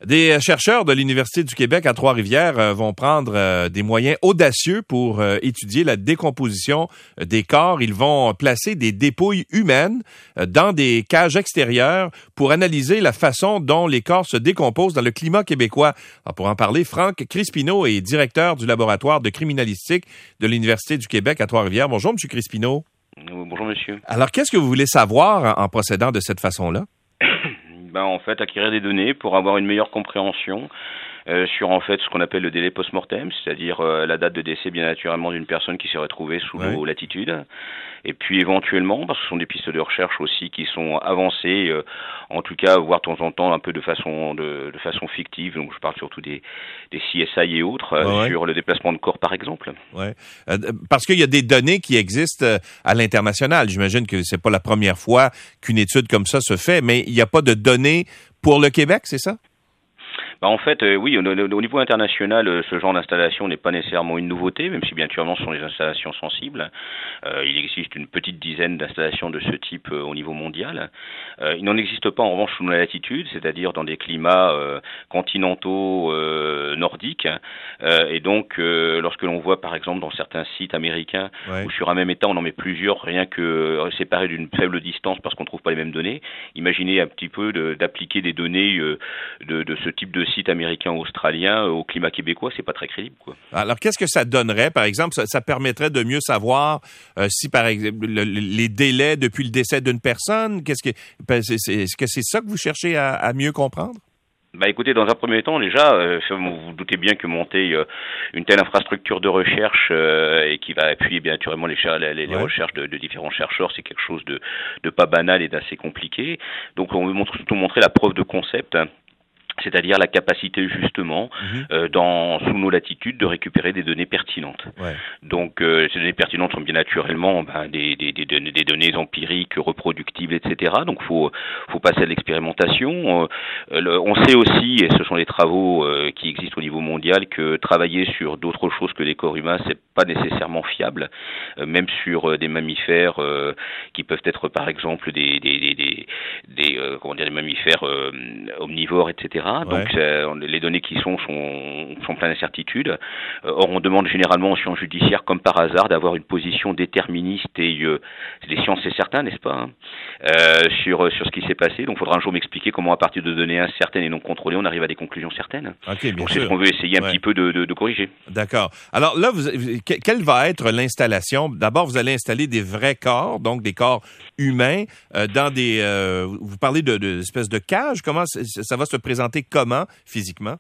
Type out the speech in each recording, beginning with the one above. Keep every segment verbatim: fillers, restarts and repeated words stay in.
Des chercheurs de l'Université du Québec à Trois-Rivières euh, vont prendre euh, des moyens audacieux pour euh, étudier la décomposition euh, des corps. Ils vont placer des dépouilles humaines euh, dans des cages extérieures pour analyser la façon dont les corps se décomposent dans le climat québécois. Alors, pour en parler, Franck Crispino est directeur du laboratoire de criminalistique de l'Université du Québec à Trois-Rivières. Bonjour, M. Crispino. Bonjour, monsieur. Alors, qu'est-ce que vous voulez savoir en, en procédant de cette façon-là? Ben, en fait, acquérir des données pour avoir une meilleure compréhension euh, sur en fait ce qu'on appelle le délai post-mortem, c'est-à-dire euh, la date de décès bien naturellement d'une personne qui s'est retrouvée sous ouais. nos latitudes. Et puis éventuellement, parce que ce sont des pistes de recherche aussi qui sont avancées, euh, en tout cas, voire de temps en temps un peu de façon de, de façon fictive. Donc je parle surtout des, des C S I et autres euh, ouais. sur le déplacement de corps, par exemple. Ouais. Euh, parce qu'il y a des données qui existent à l'international. J'imagine que c'est pas la première fois qu'une étude comme ça se fait, mais il n'y a pas de données pour le Québec, c'est ça? Bah en fait, euh, oui, au, au niveau international, euh, ce genre d'installation n'est pas nécessairement une nouveauté, même si bien naturellement ce sont des installations sensibles. Euh, il existe une petite dizaine d'installations de ce type euh, au niveau mondial. Euh, il n'en existe pas en revanche sous nos latitudes, c'est-à-dire dans des climats euh, continentaux euh, nordiques. Euh, et donc, euh, lorsque l'on voit par exemple dans certains sites américains, ouais. où sur un même état on en met plusieurs, rien que euh, séparés d'une faible distance parce qu'on ne trouve pas les mêmes données, imaginez un petit peu de, d'appliquer des données euh, de, de ce type de site américain ou australien au climat québécois, c'est pas très crédible, quoi. Alors, qu'est-ce que ça donnerait, par exemple? Ça, ça permettrait de mieux savoir euh, si, par exemple, le, les délais depuis le décès d'une personne, qu'est-ce que, c'est, c'est, est-ce que c'est ça que vous cherchez à, à mieux comprendre? Bah écoutez, dans un premier temps, déjà, euh, vous vous doutez bien que monter euh, une telle infrastructure de recherche euh, et qui va appuyer bien naturellement les, les, les ouais. recherches de, de différents chercheurs, c'est quelque chose de, de pas banal et d'assez compliqué. Donc, on veut montre, surtout montrer la preuve de concept, hein. C'est-à-dire la capacité justement mmh. euh, dans sous nos latitudes de récupérer des données pertinentes. Ouais. Donc euh, ces données pertinentes sont bien naturellement ben, des, des, des, données, des données empiriques, reproductibles, et cetera. Donc faut faut passer à l'expérimentation. Euh, le, on sait aussi, et ce sont les travaux euh, qui existent au niveau mondial, que travailler sur d'autres choses que les corps humains, c'est pas nécessairement fiable, euh, même sur euh, des mammifères euh, qui peuvent être par exemple des des des, des, des euh, comment dire des mammifères euh, omnivores, et cetera. Ouais. Donc euh, les données qui sont sont, sont pleines d'incertitudes. Euh, or on demande généralement aux sciences judiciaires, comme par hasard, d'avoir une position déterministe et euh, les sciences c'est certain, n'est-ce pas, hein, euh, sur sur ce qui s'est passé. Donc il faudra un jour m'expliquer comment à partir de données incertaines et non contrôlées, on arrive à des conclusions certaines. Okay, bien Donc sûr. c'est ce qu'on veut essayer un ouais. petit peu de, de, de corriger. D'accord. Alors là, vous, quelle va être l'installation? D'abord, vous allez installer des vrais corps, donc des corps humains, euh, dans des. Euh, vous parlez de, de espèces de cages. Comment ça va se présenter? Comment physiquement?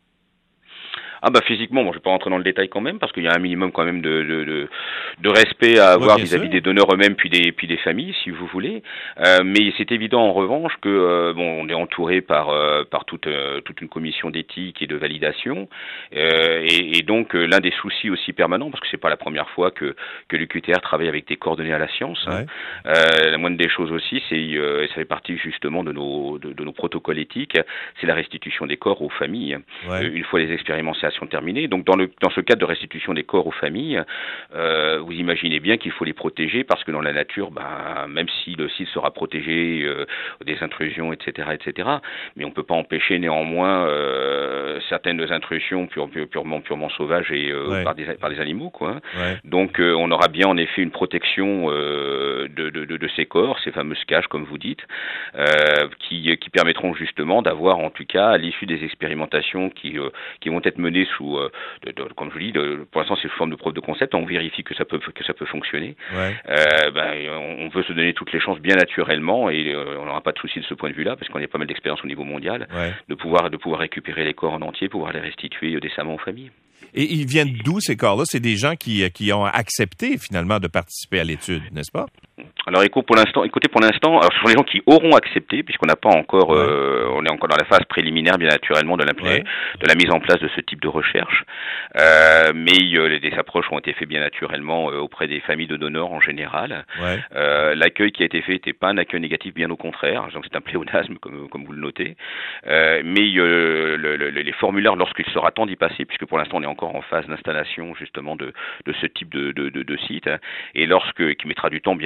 Ah bah physiquement, bon, je vais pas rentrer dans le détail quand même parce qu'il y a un minimum quand même de de de, de respect à avoir ouais, vis-à-vis sûr. des donneurs eux-mêmes puis des puis des familles si vous voulez. Euh, mais c'est évident en revanche que euh, bon, on est entouré par euh, par toute euh, toute une commission d'éthique et de validation euh, et, et donc euh, l'un des soucis aussi permanents parce que c'est pas la première fois que que l'U Q T R travaille avec des coordonnées à la science. Ouais. Hein. Euh, la moindre des choses aussi, c'est euh, ça fait partie justement de nos de, de nos protocoles éthiques, c'est la restitution des corps aux familles ouais. euh, une fois les expérimentations terminées. Donc dans le dans ce cadre de restitution des corps aux familles, euh, vous imaginez bien qu'il faut les protéger parce que dans la nature, ben, même si le site sera protégé euh, des intrusions, et cetera, et cetera, mais on peut pas empêcher néanmoins euh, certaines intrusions pure, pure, purement purement sauvages et euh, ouais. par des par des animaux, quoi. Ouais. Donc euh, on aura bien en effet une protection euh, de, de de de ces corps, ces fameuses cages comme vous dites, euh, qui qui permettront justement d'avoir en tout cas à l'issue des expérimentations qui euh, qui vont être menées sous, euh, de, de, comme je vous dis, de, pour l'instant c'est sous forme de preuve de concept, on vérifie que ça peut que ça peut fonctionner. Ouais. Euh, ben, on veut se donner toutes les chances bien naturellement et euh, on n'aura pas de souci de ce point de vue-là parce qu'on a pas mal d'expérience au niveau mondial, ouais. de pouvoir de pouvoir récupérer les corps en entier, pouvoir les restituer décemment aux familles. Et ils viennent d'où ces corps-là? C'est des gens qui qui ont accepté finalement de participer à l'étude, n'est-ce pas? Alors écoute, pour l'instant, écoutez, pour l'instant, alors, ce sont les gens qui auront accepté, puisqu'on n'a pas encore, ouais. euh, on est encore dans la phase préliminaire, bien naturellement, de la, ouais. de la mise en place de ce type de recherche. Euh, mais euh, des approches ont été faites bien naturellement euh, auprès des familles de donneurs en général. Ouais. Euh, l'accueil qui a été fait n'était pas un accueil négatif, bien au contraire. Donc c'est un pléonasme, comme, comme vous le notez. Euh, mais euh, le, le, les formulaires, lorsqu'il sera temps d'y passer, puisque pour l'instant on est encore en phase d'installation justement de, de ce type de, de, de, de site, et lorsque qui mettra du temps, bien naturellement.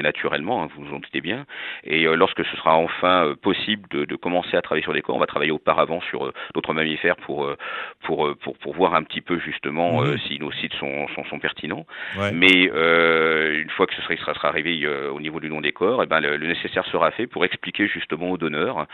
naturellement, hein, vous vous en doutez bien. Et euh, lorsque ce sera enfin euh, possible de, de commencer à travailler sur des corps, on va travailler auparavant sur euh, d'autres mammifères pour, euh, pour, euh, pour, pour voir un petit peu justement mmh. euh, si nos sites sont, sont, sont pertinents. Ouais. Mais euh, une fois que ce sera, sera, sera arrivé euh, au niveau du long des corps, et ben, le, le nécessaire sera fait pour expliquer justement aux donneurs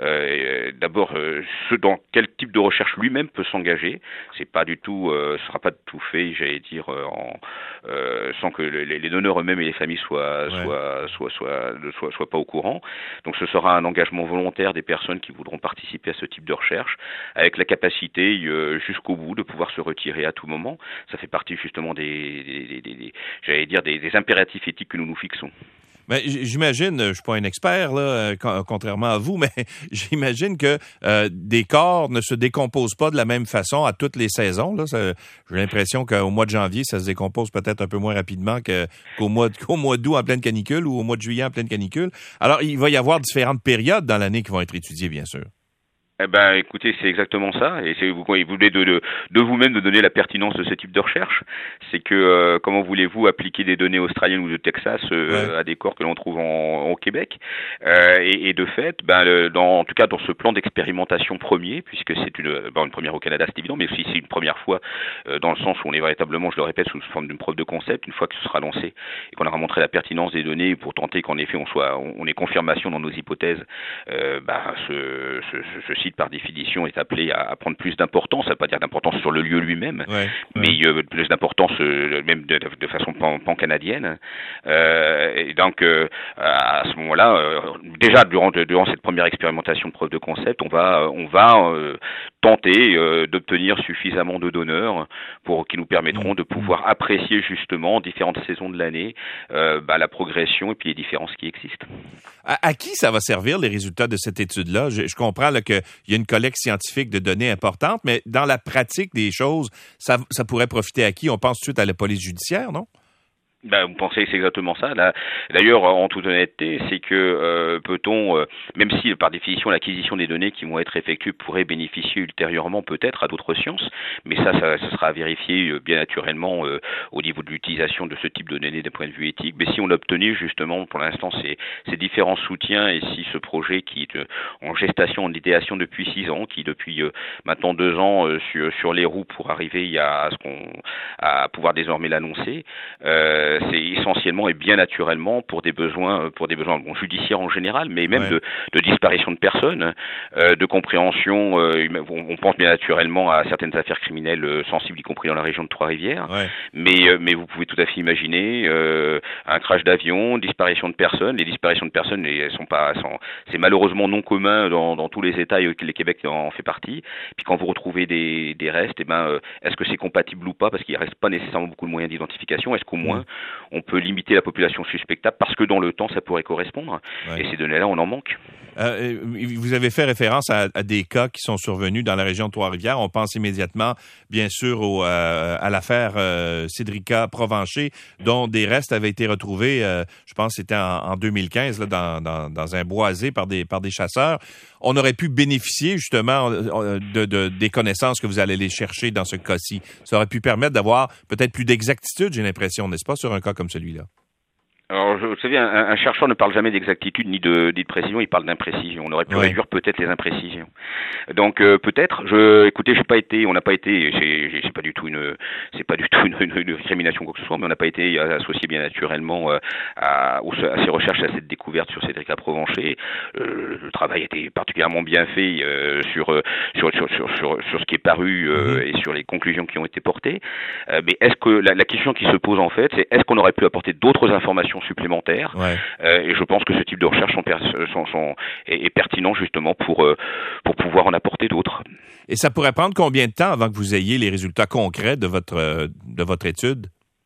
euh, d'abord euh, ce dans quel type de recherche lui-même peut s'engager. C'est pas du tout, euh, ce sera pas tout fait, j'allais dire, euh, en, euh, sans que les, les donneurs eux-mêmes et les familles soient, ouais. soient, soient, soient, soient, soient pas au courant. Donc ce sera un engagement volontaire des personnes qui voudront participer à ce type de recherche, avec la capacité euh, jusqu'au bout de pouvoir se retirer à tout moment. Ça fait partie justement des, des, des, des j'allais dire, des, des impératifs éthiques que nous nous fixons. Ben, j'imagine, je suis pas un expert là, contrairement à vous, mais j'imagine que euh, des corps ne se décomposent pas de la même façon à toutes les saisons. Là, ça, j'ai l'impression qu'au mois de janvier, ça se décompose peut-être un peu moins rapidement que, qu'au mois qu'au mois d'août en pleine canicule ou au mois de juillet en pleine canicule. Alors, il va y avoir différentes périodes dans l'année qui vont être étudiées, bien sûr. Eh ben, écoutez, c'est exactement ça. Et c'est vous, vous voulez de, de, de vous-même de donner la pertinence de ce type de recherche. C'est que euh, comment voulez-vous appliquer des données australiennes ou de Texas euh, ouais. à des corps que l'on trouve en, au Québec euh, et, et de fait, ben, le, dans, en tout cas dans ce plan d'expérimentation premier, puisque c'est une, ben, une première au Canada, c'est évident, mais aussi c'est une première fois euh, dans le sens où on est véritablement, je le répète, sous forme d'une preuve de concept. Une fois que ce sera lancé et qu'on aura montré la pertinence des données pour tenter qu'en effet on soit, on, on ait confirmation dans nos hypothèses, euh, ben, ce, ce, ce, ce par définition est appelé à prendre plus d'importance, ça ne veut pas dire d'importance sur le lieu lui-même, ouais, mais ouais. Euh, plus d'importance euh, même de, de façon pan, pan-canadienne. Euh, et donc euh, à ce moment-là, euh, déjà durant, durant cette première expérimentation de preuve de concept, on va, on va euh, tenter euh, d'obtenir suffisamment de donneurs pour qui nous permettront de pouvoir apprécier justement en différentes saisons de l'année euh, bah, la progression et puis les différences qui existent. À, à qui ça va servir les résultats de cette étude-là? Je, je comprends là, qu'il y a une collecte scientifique de données importante, mais dans la pratique des choses, ça, ça pourrait profiter à qui? On pense tout de suite à la police judiciaire, non? Ben, vous pensez que c'est exactement ça. Là, d'ailleurs, en toute honnêteté, c'est que euh, peut-on, euh, même si par définition l'acquisition des données qui vont être effectuées pourrait bénéficier ultérieurement peut-être à d'autres sciences, mais ça, ça, ça sera vérifié euh, bien naturellement euh, au niveau de l'utilisation de ce type de données d'un point de vue éthique. Mais si on a obtenu justement pour l'instant ces, ces différents soutiens et si ce projet qui est euh, en gestation, en idéation depuis six ans, qui depuis euh, maintenant deux ans euh, sur, sur les roues pour arriver à, à ce qu'on, à pouvoir désormais l'annoncer. Euh, c'est essentiellement et bien naturellement pour des besoins, pour des besoins bon, judiciaires en général, mais même ouais. de, de disparition de personnes, euh, de compréhension. Euh, on, on pense bien naturellement à certaines affaires criminelles euh, sensibles, y compris dans la région de Trois-Rivières. Ouais. Mais, euh, mais vous pouvez tout à fait imaginer euh, un crash d'avion, disparition de personnes. Les disparitions de personnes, elles sont pas, sont, c'est malheureusement non commun dans, dans tous les États et le Québec en fait partie. Puis quand vous retrouvez des, des restes, eh ben, euh, est-ce que c'est compatible ou pas? Parce qu'il ne reste pas nécessairement beaucoup de moyens d'identification. Est-ce qu'au moins on peut limiter la population suspectable parce que dans le temps, ça pourrait correspondre. Ouais. Et ces données-là, on en manque. Euh, vous avez fait référence à, à des cas qui sont survenus dans la région de Trois-Rivières. On pense immédiatement, bien sûr, au, euh, à l'affaire euh, Cédrica Provencher, dont des restes avaient été retrouvés, euh, je pense que c'était en, en deux mille quinze, là, dans, dans, dans un boisé par des, par des chasseurs. On aurait pu bénéficier justement de, de, des connaissances que vous allez aller chercher dans ce cas-ci. Ça aurait pu permettre d'avoir peut-être plus d'exactitude, j'ai l'impression, n'est-ce pas, sur un cas comme celui-là? Alors, vous savez, un, un chercheur ne parle jamais d'exactitude ni de, ni de précision, il parle d'imprécision. On aurait pu ouais. réduire peut-être les imprécisions. Donc euh, peut-être, je, écoutez, j'ai pas été, on n'a pas été, j'ai, j'ai, c'est pas du tout une, c'est pas du tout une, une, une discrimination quoi que ce soit, mais on n'a pas été associé bien naturellement euh, à, à ces recherches, à cette découverte sur Cédrica Provencher. Euh, le travail a été particulièrement bien fait euh, sur, sur, sur, sur, sur, sur ce qui est paru euh, mmh. et sur les conclusions qui ont été portées. Euh, mais est-ce que la, la question qui se pose en fait, c'est est-ce qu'on aurait pu apporter d'autres informations supplémentaires ouais. euh, et je pense que ce type de recherche sont, sont, sont, est, est pertinent justement pour, euh, pour pouvoir en apporter d'autres. Et ça pourrait prendre combien de temps avant que vous ayez les résultats concrets de votre, de votre étude?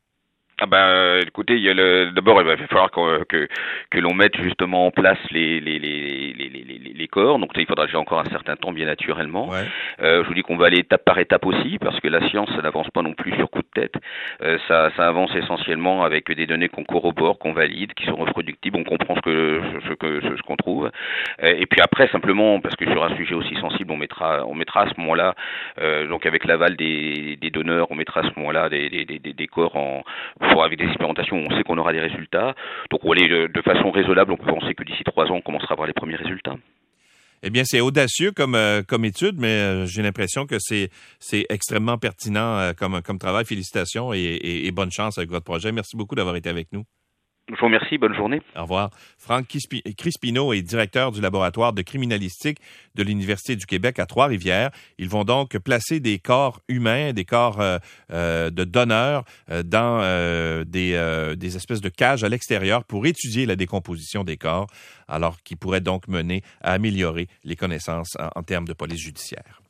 Ah ben, écoutez, il y a le, d'abord, il va falloir que, que, que l'on mette justement en place les, les, les, les, les, les, les corps. Donc, il faudra déjà encore un certain temps, bien naturellement. Ouais. Euh, je vous dis qu'on va aller étape par étape aussi, parce que la science, ça n'avance pas non plus sur coup de tête. Euh, ça, ça avance essentiellement avec des données qu'on corrobore, qu'on valide, qui sont reproductibles, on comprend ce que ce que ce, ce qu'on trouve. Euh, et puis après, simplement, parce que sur un sujet aussi sensible, on mettra on mettra à ce moment-là, euh, donc avec l'aval des, des donneurs, on mettra à ce moment-là des, des, des, des corps en pour, avec des expérimentations où on sait qu'on aura des résultats. Donc on va aller de, de façon raisonnable, on peut penser que d'ici trois ans, on commencera à avoir les premiers résultats. Eh bien, c'est audacieux comme euh, comme étude, mais euh, j'ai l'impression que c'est c'est extrêmement pertinent euh, comme comme travail. Félicitations et, et, et bonne chance avec votre projet. Merci beaucoup d'avoir été avec nous. Je vous remercie. Bonne journée. Au revoir. Franck Crispino est directeur du laboratoire de criminalistique de l'Université du Québec à Trois-Rivières. Ils vont donc placer des corps humains, des corps euh, euh, de donneurs euh, dans euh, des, euh, des espèces de cages à l'extérieur pour étudier la décomposition des corps, alors qui pourrait donc mener à améliorer les connaissances en, en termes de police judiciaire.